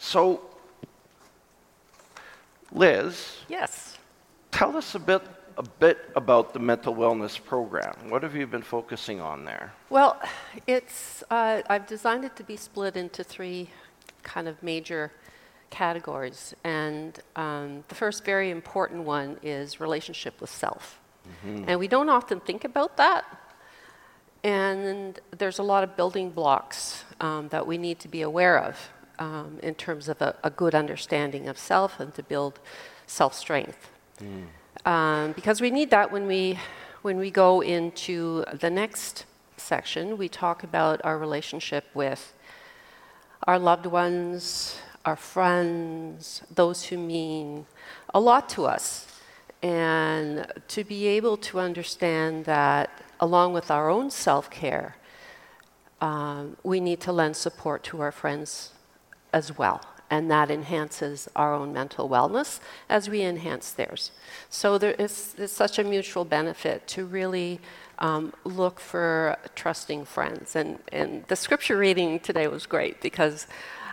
So, Liz, Yes. tell us a bit about the mental wellness program. What have you been focusing on there? Well, I've designed it to be split into three kind of major categories. And the first very important one is relationship with self. And we don't often think about that. And there's a lot of building blocks that we need to be aware of in terms of a good understanding of self and to build self-strength. Because we need that when we go into the next section. We talk about our relationship with our loved ones, our friends, those who mean a lot to us. And to be able to understand that along with our own self-care, we need to lend support to our friends as well. And that enhances our own mental wellness as we enhance theirs. So it's such a mutual benefit to really look for trusting friends. And the scripture reading today was great because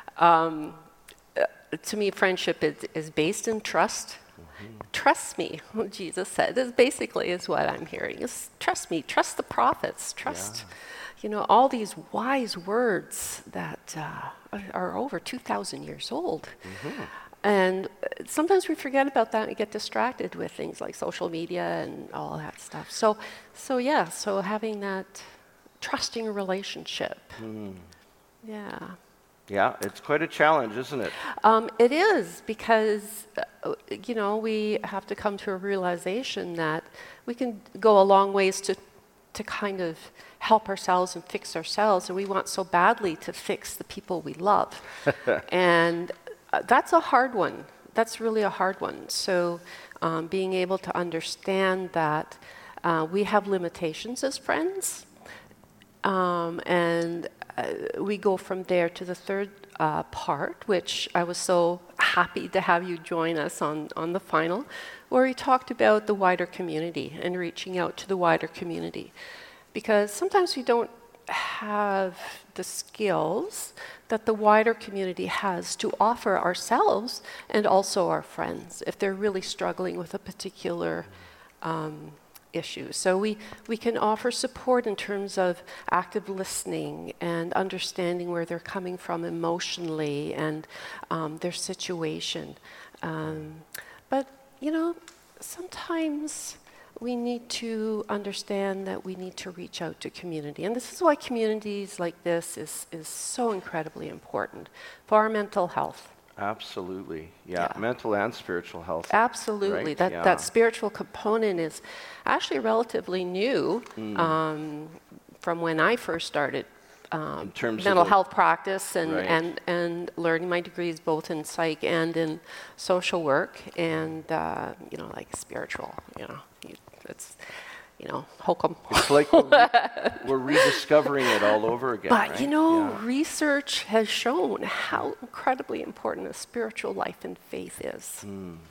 to me, friendship is based in trust. Trust me, what Jesus said. This basically is what I'm hearing. Is trust me, trust the prophets, trust, all these wise words that are over 2,000 years old. And sometimes we forget about that and get distracted with things like social media and all that stuff. So having that trusting relationship. Yeah. Yeah, it's quite a challenge, isn't it? It is because, we have to come to a realization that we can go a long ways to kind of help ourselves and fix ourselves, and we want so badly to fix the people we love. And that's a hard one. That's really a hard one. So being able to understand that we have limitations as friends, and we go from there to the third part, which I was so happy to have you join us on the final, where we talked about the wider community and reaching out to the wider community. Because sometimes we don't have the skills that the wider community has to offer ourselves and also our friends if they're really struggling with a particular issue. So we can offer support in terms of active listening and understanding where they're coming from emotionally and their situation. But, sometimes we need to understand that we need to reach out to community. And this is why communities like this is so incredibly important for our mental health. Absolutely. Yeah. Mental and spiritual health. Absolutely. Right? That spiritual component is actually relatively new from when I first started in terms mental of health practice and learning my degrees both in psych and in social work and, like spiritual, it's, hokum. It's like we're rediscovering it all over again. But, right? research has shown how incredibly important a spiritual life and faith is.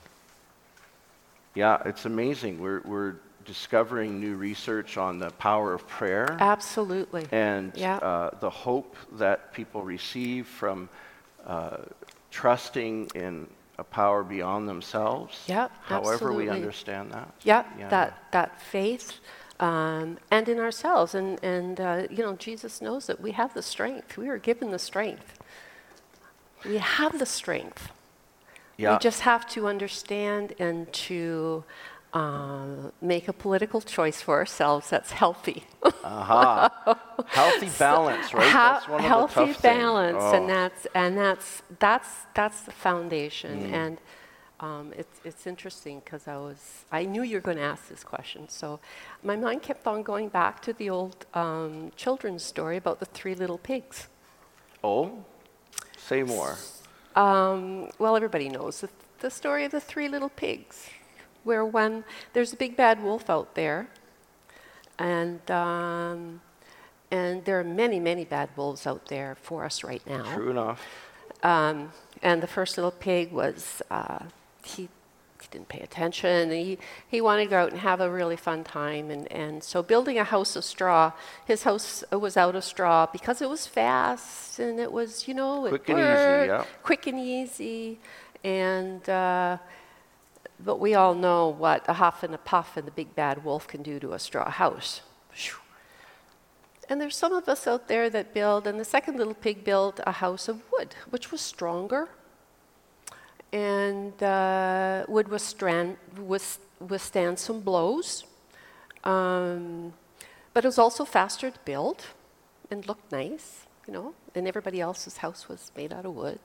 Yeah, it's amazing. We're discovering new research on the power of prayer. Absolutely. And the hope that people receive from trusting in a power beyond themselves. Yeah, however absolutely. we understand that. Yeah. That faith and in ourselves. And Jesus knows that we have the strength. We are given the strength. We have the strength. Yeah. We just have to understand and to make a political choice for ourselves that's healthy. Healthy balance, right? That's one of healthy the tough balance, things. and that's the foundation. And it's interesting because I knew you were going to ask this question, so my mind kept on going back to the old children's story about the three little pigs. Oh, say more. Well, everybody knows the story of the three little pigs, where when there's a big bad wolf out there, and there are many, many bad wolves out there for us right now. True enough. And the first little pig was, he didn't pay attention. He wanted to go out and have a really fun time. And so building a house of straw, his house was out of straw because it was fast and it was, you know, it Quick and easy, yeah. quick and easy. And, but we all know what a huff and a puff and the big bad wolf can do to a straw house. Phew. And there's some of us out there that build, and the second little pig built a house of wood, which was stronger. And would withstand some blows. But it was also faster to build and looked nice, you know, and everybody else's house was made out of wood.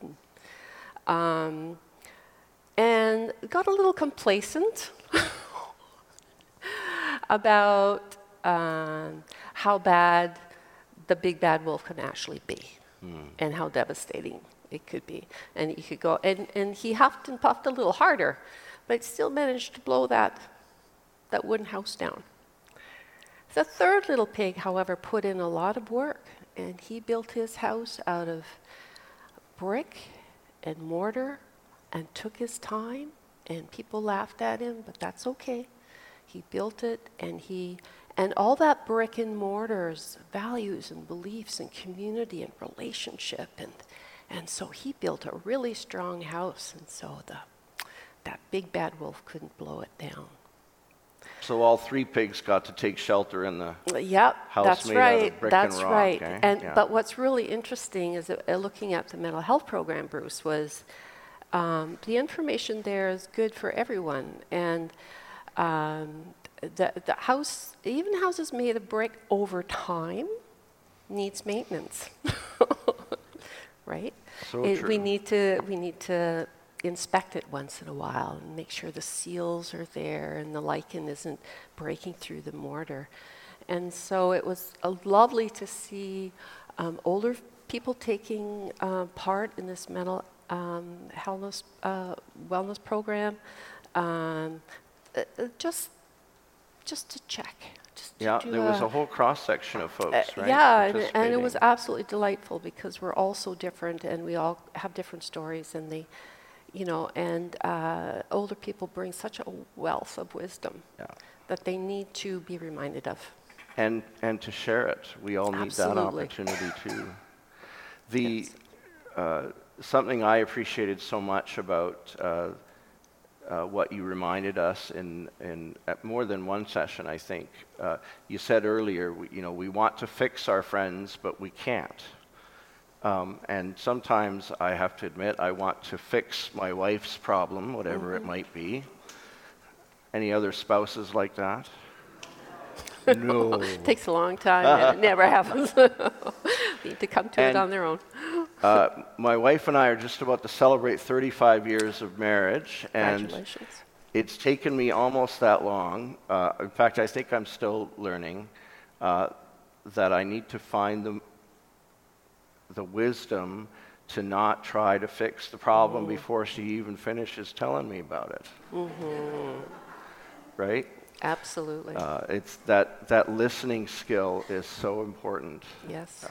And got a little complacent about how bad the big bad wolf can actually be and how devastating it could be. And he could go, and he huffed and puffed a little harder, but still managed to blow that wooden house down. The third little pig, however, put in a lot of work, and he built his house out of brick and mortar and took his time, and people laughed at him, but that's okay. He built it, and all that brick and mortar's values and beliefs and community and relationship, and so he built a really strong house, and so that big bad wolf couldn't blow it down. So all three pigs got to take shelter in the Yep, house that's made right. out of brick That's and rock. right. Eh? And Yeah. but what's really interesting is looking at the mental health program, Bruce, was the information there is good for everyone, and the house, even houses made of brick over time, needs maintenance, right? So true. We need to inspect it once in a while and make sure the seals are there and the lichen isn't breaking through the mortar. And so it was lovely to see older people taking part in this mental wellness program, just to check. Yeah, there was a whole cross-section of folks, right? Yeah, and it participating. was absolutely delightful because we're all so different and we all have different stories, and they, you know, and older people bring such a wealth of wisdom that they need to be reminded of. And to share it. We all need that Absolutely. opportunity too. Something I appreciated so much about what you reminded us in at more than one session, I think. You said earlier, we want to fix our friends, but we can't. And sometimes I have to admit, I want to fix my wife's problem, whatever it might be. Any other spouses like that? No. It takes a long time and it never happens. They need to come to it on their own. My wife and I are just about to celebrate 35 years of marriage, and Congratulations. it's taken me almost that long. In fact, I think I'm still learning that I need to find the wisdom to not try to fix the problem before she even finishes telling me about it. Right? Absolutely. It's that listening skill is so important. Yes.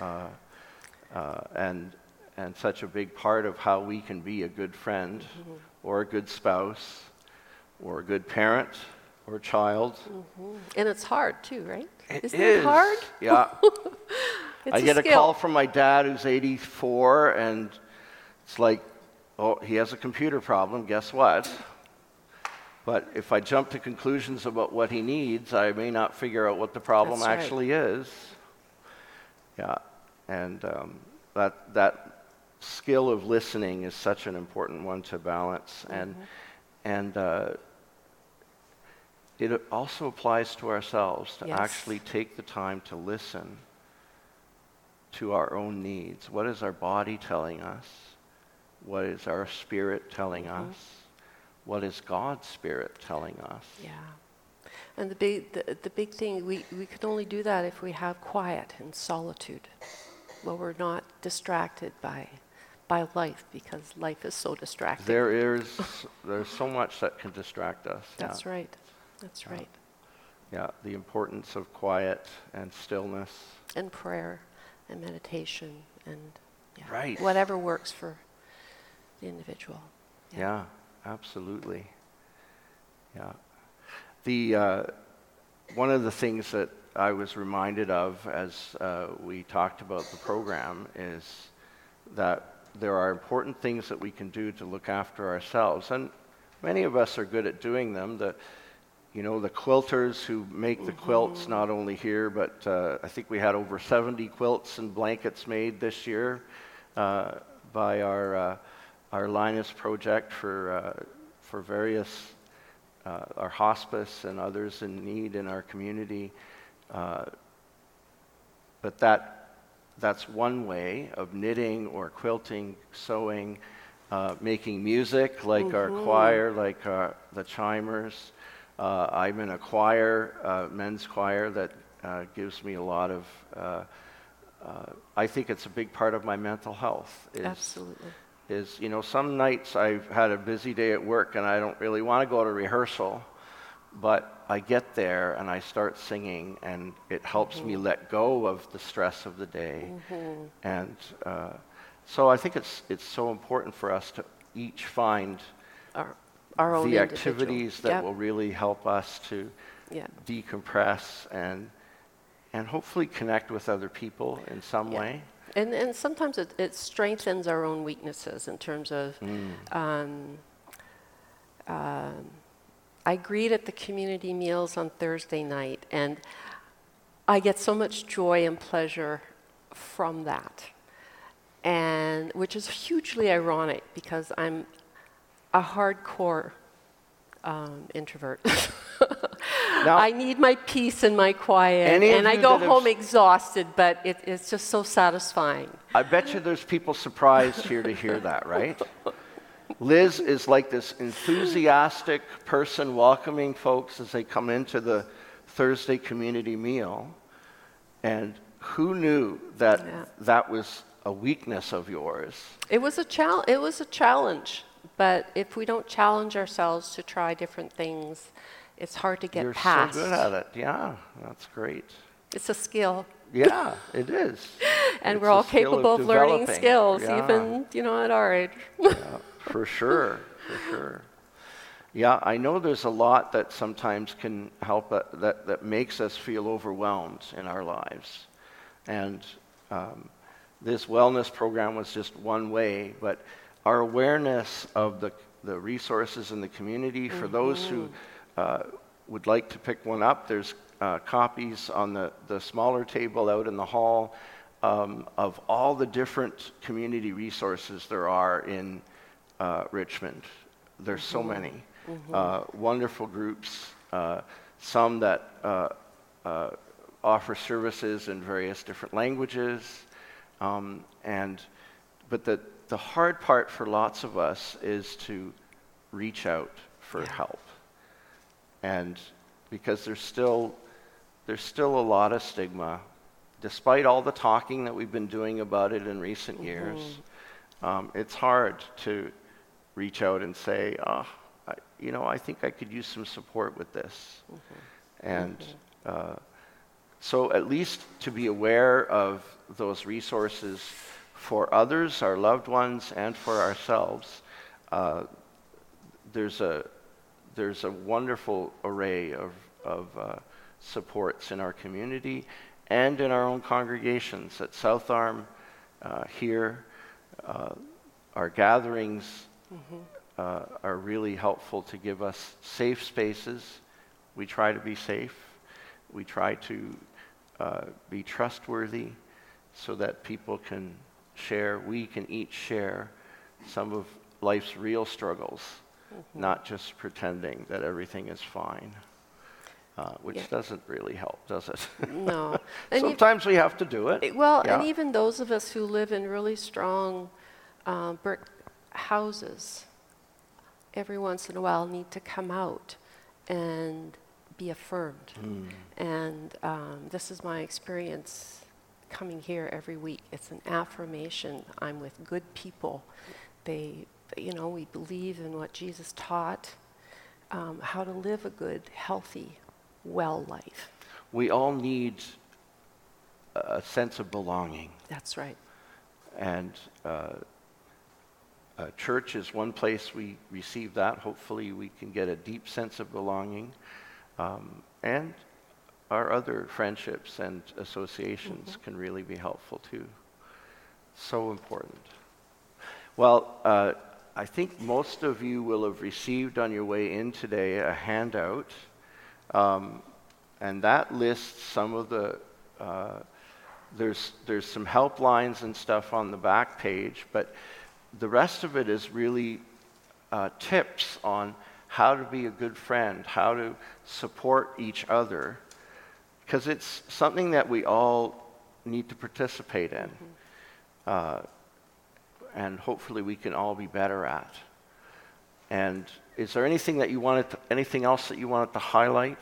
And such a big part of how we can be a good friend or a good spouse or a good parent or child. And it's hard too, right? Isn't it hard? Yeah. It's I get a skill. call from my dad who's 84, and it's like, oh, he has a computer problem, guess what? But if I jump to conclusions about what he needs, I may not figure out what the problem That's right. actually is. Yeah, and that skill of listening is such an important one to balance, and it also applies to ourselves to Yes. actually take the time to listen to our own needs. What is our body telling us? What is our spirit telling us? What is God's spirit telling us? Yeah. And the big thing, we can only do that if we have quiet and solitude, where we're not distracted by life, because life is so distracting. There's so much that can distract us. That's right. That's right. Yeah, the importance of quiet and stillness. And prayer and meditation and Right. whatever works for the individual. Yeah, absolutely. Yeah. The one of the things that I was reminded of as we talked about the program is that there are important things that we can do to look after ourselves, and many of us are good at doing them. The quilters who make the quilts, not only here, but I think we had over 70 quilts and blankets made this year by our Linus project for various our hospice and others in need in our community. But that's one way of knitting or quilting, sewing, making music like our choir, like the Chimers. I'm in a choir, men's choir, that gives me a lot of, I think it's a big part of my mental health. Absolutely. Some nights I've had a busy day at work and I don't really want to go to rehearsal, but I get there and I start singing and it helps me let go of the stress of the day. And so I think it's so important for us to each find our own the individual activities that will really help us to decompress and hopefully connect with other people in some way. And sometimes it strengthens our own weaknesses in terms of, I greet at the community meals on Thursday night, and I get so much joy and pleasure from that, and which is hugely ironic because I'm a hardcore introvert. Now, I need my peace and my quiet, and I go home exhausted, but it's just so satisfying. I bet you there's people surprised here to hear that, right? Liz is like this enthusiastic person welcoming folks as they come into the Thursday community meal, and who knew that that was a weakness of yours? It was a challenge, but if we don't challenge ourselves to try different things, it's hard to get past. You're so good at it. Yeah, that's great. It's a skill. Yeah, it is. And we're all capable of learning skills, even, at our age. For sure. Yeah, I know there's a lot that sometimes can help, that makes us feel overwhelmed in our lives. And this wellness program was just one way, but our awareness of the resources in the community, for those who would like to pick one up, there's copies on the smaller table out in the hall of all the different community resources there are in Richmond. There's so many. Wonderful groups, some that offer services in various different languages. But the hard part for lots of us is to reach out for help. And because there's still a lot of stigma, despite all the talking that we've been doing about it in recent years. It's hard to reach out and say, I think I could use some support with this. And so at least to be aware of those resources for others, our loved ones, and for ourselves, there's a wonderful array of supports in our community and in our own congregations. At South Arm, here, our gatherings are really helpful to give us safe spaces. We try to be safe. We try to be trustworthy so that people can share, we can each share some of life's real struggles, not just pretending that everything is fine, which doesn't really help, does it? No. Sometimes we have to do it. Well, and even those of us who live in really strong brick houses, every once in a while need to come out and be affirmed. And this is my experience coming here every week. It's an affirmation. I'm with good people. We believe in what Jesus taught, how to live a good, healthy, well life. We all need a sense of belonging. That's right. And Church is one place we receive that. Hopefully we can get a deep sense of belonging. And our other friendships and associations can really be helpful too. So important. Well, I think most of you will have received on your way in today a handout, and that lists some of the, there's some helplines and stuff on the back page, but the rest of it is really tips on how to be a good friend, how to support each other, because it's something that we all need to participate in. And hopefully we can all be better at. And is there anything that you anything else that you wanted to highlight?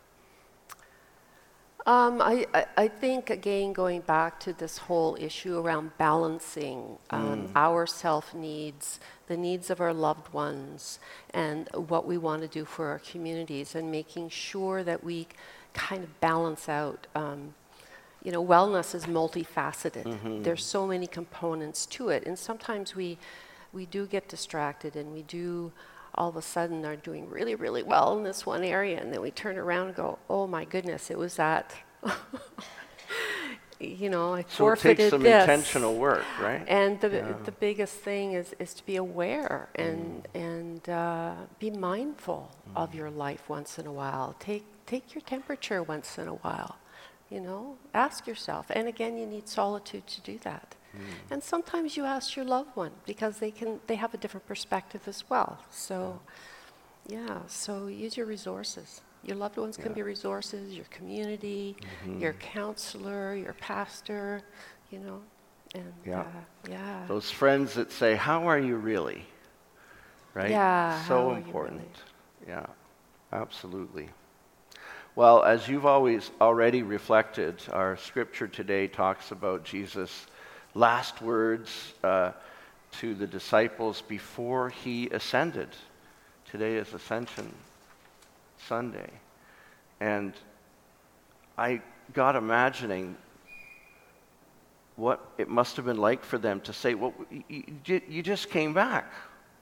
I think, again, going back to this whole issue around balancing our self-needs, the needs of our loved ones, and what we want to do for our communities, and making sure that we kind of balance out. Wellness is multifaceted. There's so many components to it, and sometimes we do get distracted, and we do all of a sudden are doing really, really well in this one area, and then we turn around and go, oh my goodness, it was that. I forfeited this. So it takes some intentional work, right? And the biggest thing is to be aware and be mindful of your life once in a while. Take your temperature once in a while. Ask yourself. And again, you need solitude to do that. And sometimes you ask your loved one because they have a different perspective as well. So, so use your resources. Your loved ones can be resources, your community, your counselor, your pastor, and Those friends that say, how are you really? Right? Yeah. So important. Really? Yeah, absolutely. Well, as you've already reflected, our scripture today talks about Jesus' last words to the disciples before he ascended. Today is Ascension Sunday. And I got imagining what it must have been like for them to say, well, you just came back.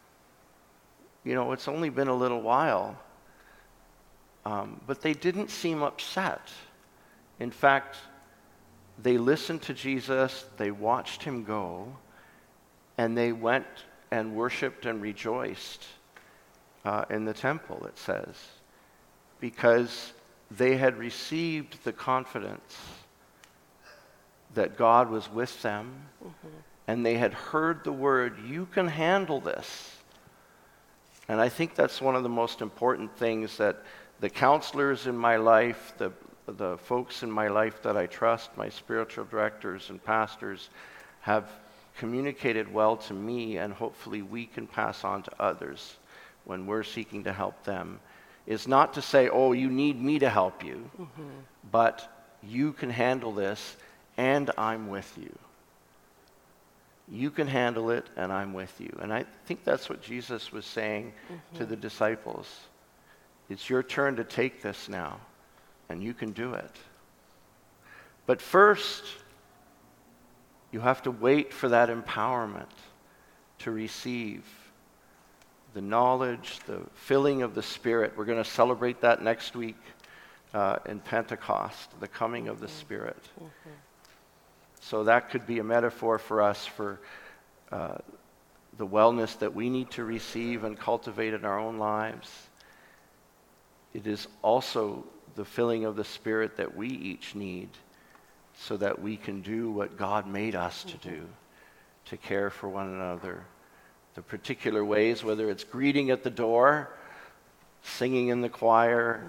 It's only been a little while. But they didn't seem upset. In fact, they listened to Jesus, they watched him go, and they went and worshiped and rejoiced in the temple, it says, because they had received the confidence that God was with them, and they had heard the word, you can handle this. And I think that's one of the most important things that the counselors in my life, the folks in my life that I trust, my spiritual directors and pastors, have communicated well to me, and hopefully we can pass on to others when we're seeking to help them, is not to say, oh, you need me to help you, but you can handle this, and I'm with you. You can handle it, and I'm with you. And I think that's what Jesus was saying to the disciples. It's your turn to take this now, and you can do it. But first, you have to wait for that empowerment to receive the knowledge, the filling of the Spirit. We're going to celebrate that next week in Pentecost, the coming of the Spirit. So that could be a metaphor for us for the wellness that we need to receive and cultivate in our own lives. It is also the filling of the Spirit that we each need so that we can do what God made us to do, to care for one another. The particular ways, whether it's greeting at the door, singing in the choir,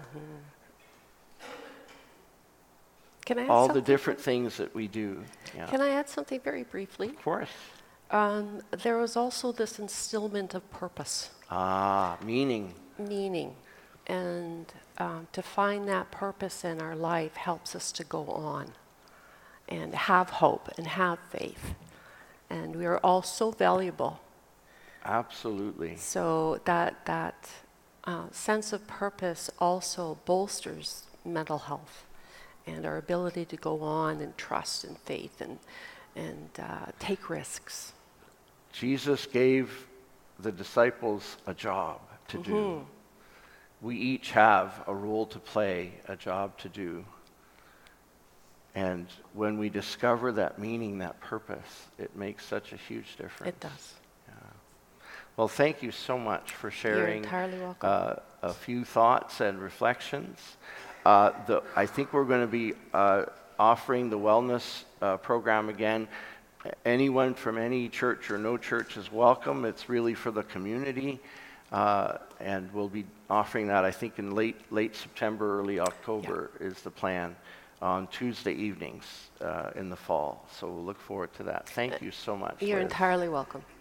Can I add all something? the different things that we do. Yeah. Can I add something very briefly? Of course. There was also this instillment of purpose. Meaning. Meaning. And to find that purpose in our life helps us to go on and have hope and have faith. And we are all so valuable. Absolutely. So that sense of purpose also bolsters mental health and our ability to go on and trust and faith and take risks. Jesus gave the disciples a job to do. We each have a role to play, a job to do. And when we discover that meaning, that purpose, it makes such a huge difference. It does. Well, thank you so much for sharing You're entirely welcome. a few thoughts and reflections. I think we're going to be offering the wellness program again. Anyone from any church or no church is welcome. It's really for the community. And we'll be offering that, I think, in late September, early October is the plan, on Tuesday evenings in the fall. So we'll look forward to that. Thank you so much, You're Liz. entirely welcome.